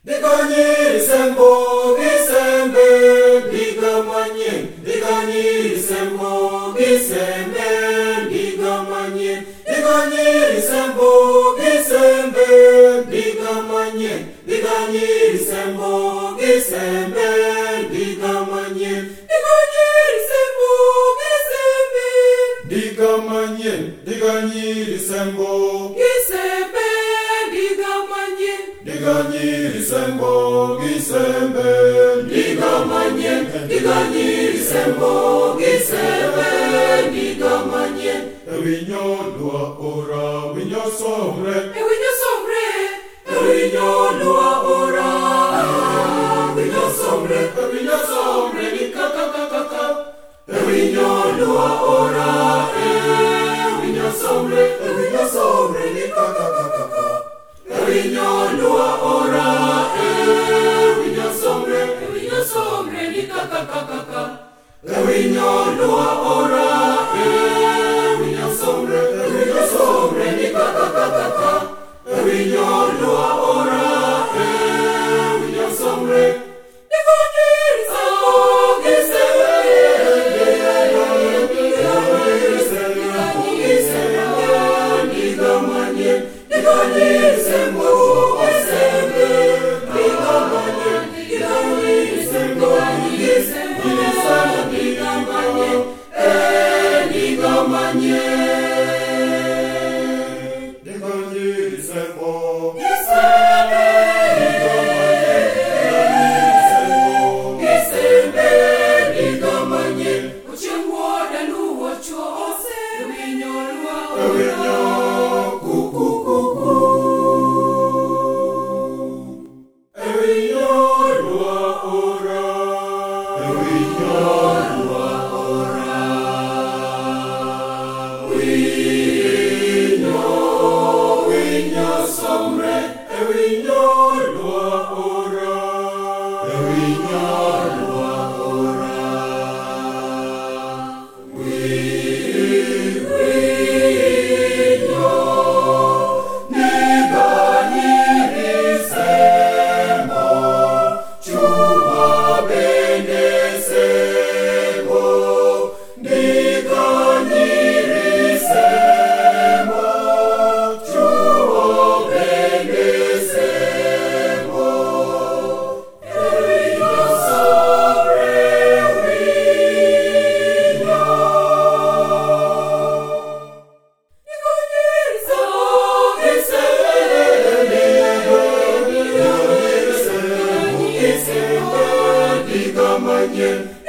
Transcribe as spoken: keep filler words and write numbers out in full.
Digani sembo gisembe digamanye digani sembo gisembe digamanye digani sembo gisembe digamanye digani sembo gisembe digamanye digani sembo gisembe digamanye digani sembo gisembe digamanye digani sembo gisembe digamanye digani sembo gisembe digamanye Ewinyo lua ora winyo somre Ewinyo somre Ewinyo lua ora winyo somre Ewinyo somre ni kaka kaka kaka Ewinyo lua ora Ewinyo somre Ewinyo somre ni kaka kaka kaka Ewinyo lua ora Ewinyo somre Ewinyo somre ni kaka kaka kaka Ewinyo lua ora Ewinyo somre Ewinyo somre ni kaka kaka kaka Ewinyo lua ora Ewinyo somre Digani sembo gisembe Digani sembo digamanye Digani sembo gisembe digamanye Digani sembo gisembe digamanye digamanye Digani sembo gisembe gisembe digamanye Uchengwo daluwo chuo ose Ewinyo lua Ewinyo ora kuku kuku Ewinyo lua ora Ewinyo lua ora Winyo winyo somre Ewinyo lua ora Ewinyo lua ora Winyo digani sembo chua bende sembo digani sembo chua bende sembo Ewinyo somre winyo Digamanye